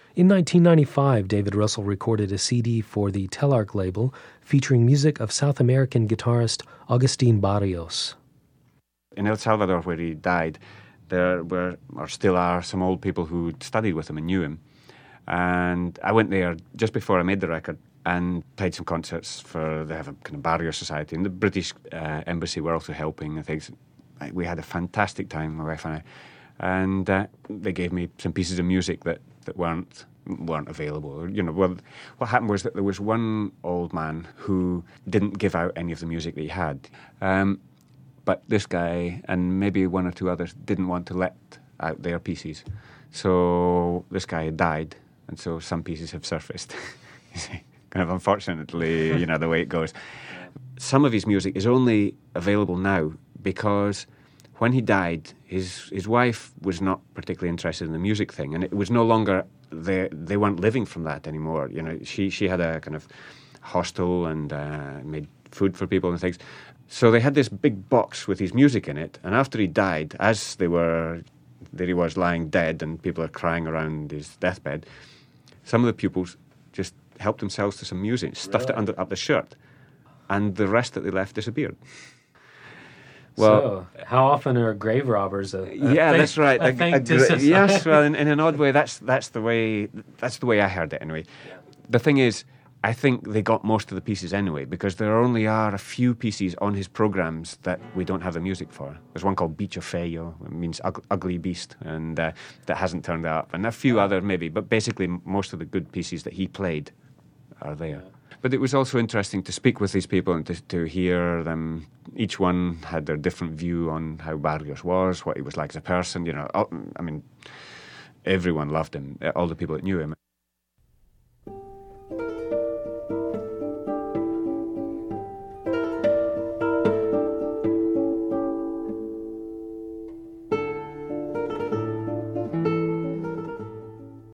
In 1995, David Russell recorded a CD for the Telarc label featuring music of South American guitarist Agustin Barrios. In El Salvador, where he died, there were, or still are, some old people who studied with him and knew him. And I went there just before I made the record and played some concerts for, they have a kind of Barrios Society, and the British Embassy were also helping and things. We had a fantastic time, my wife and I. And they gave me some pieces of music that weren't available. You know, well, what happened was that there was one old man who didn't give out any of the music that he had. But this guy and maybe one or two others didn't want to let out their pieces. So this guy had died, and so some pieces have surfaced. Kind of unfortunately, you know, the way it goes. Some of his music is only available now because when he died, his wife was not particularly interested in the music thing, and it was no longer, they weren't living from that anymore. You know, she had a kind of hostel and made food for people and things. So they had this big box with his music in it, and after he died, as there he was lying dead and people are crying around his deathbed, some of the pupils just helped themselves to some music, stuffed it up the shirt, and the rest that they left disappeared. Well, so how often are grave robbers that's right. Yes, well, in an odd way, that's the way I heard it anyway. Yeah. The thing is, I think they got most of the pieces anyway, because there only are a few pieces on his programs that we don't have the music for. There's one called Bicho Feio, it means ugly beast, and that hasn't turned up, and a few other maybe, but basically most of the good pieces that he played are there. Yeah. But it was also interesting to speak with these people and to hear them. Each one had their different view on how Barrios was, what he was like as a person. You know, I mean, everyone loved him, all the people that knew him.